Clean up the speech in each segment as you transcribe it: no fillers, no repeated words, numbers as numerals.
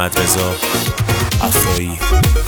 محمد رضا افرایی.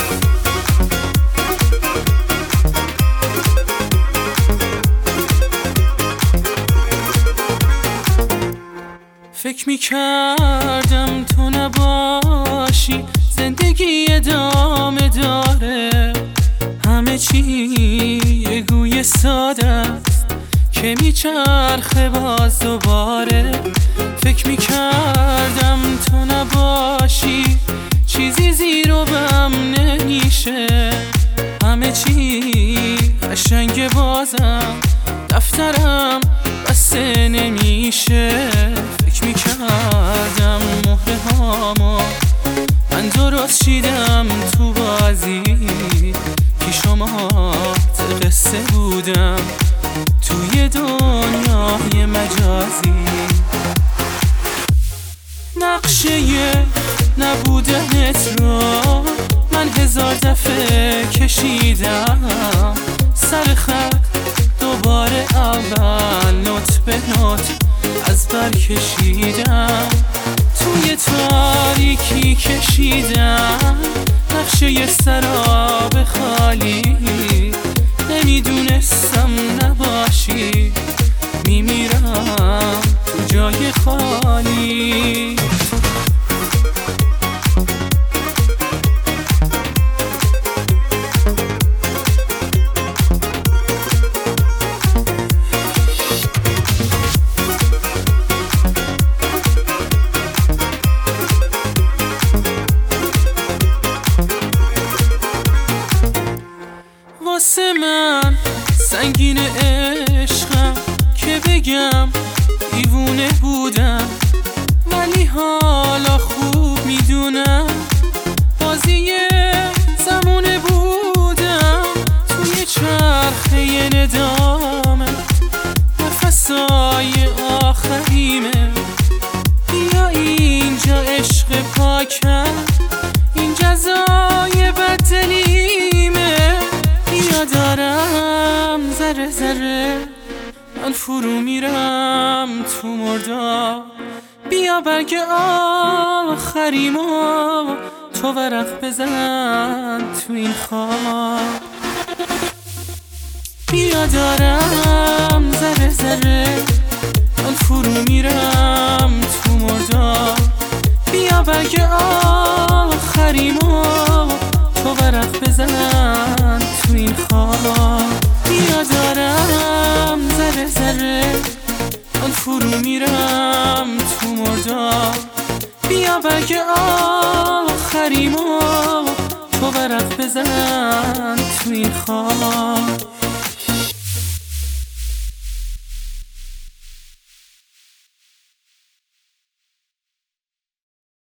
فکر میکردم تو نباشی زندگی ادامه داره، همه چی یه گوی ساده است که میچرخه باز دوباره. فکر میکردم تو نباشی چیزی زیر و بم نمیشه، همه چی قشنگ بازم دفترم بسته نمیشه. فکر میکردم مهره هامو من درست چیدم تو بازی، پیشامات قصه بودم توی دنیای مجازی. نقشه نبودنت رو من 1000 دفعه کشیدم، سر خط دوباره اول نوت به نوت از بر کشیدم، توی تاریکی کشیدم نقشه سراب خالی. نمیدونستم نباشی میمیرم تو جای خالی. واسه من سنگین عشقم که بگم دیوونه بودم، ولی حالا خوب میدونم بازی زمونه بودم. توی چرخه ندامت نفسای آخریمه، بیا اینجا عشق پاکم، این جزای بدلیمه. بیا دارم ذره ذره من فرو میرم تو مرداب، بیا برگ آخریمو تو ورق بزن تو این خواب. بیا دارم ذره ذره من فرو میرم تو مرداب، بیا برگ آخریمو تو ورق بزن تو این خواب. بیا دارم ذره ذره من فرو میرم تو مرداب، بیا برگ آخریمو تو ورق بزن تو این خواب.